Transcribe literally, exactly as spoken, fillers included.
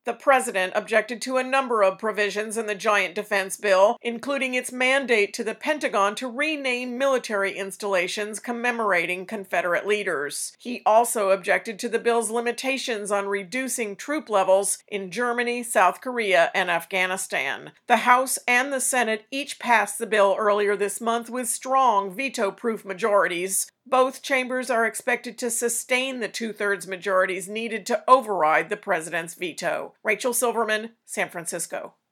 The president objected to a number of provisions in the giant defense bill, including its mandate to the Pentagon to rename military installations commemorating Confederate leaders. He also objected to the bill's limitations on reducing troop levels in Germany, South Korea, and Afghanistan. The House and the Senate each passed the bill earlier this month with strong veto-proof majorities. Both chambers are expected to sustain the two-thirds majorities needed to override the president's veto. Rachel Silverman, San Francisco.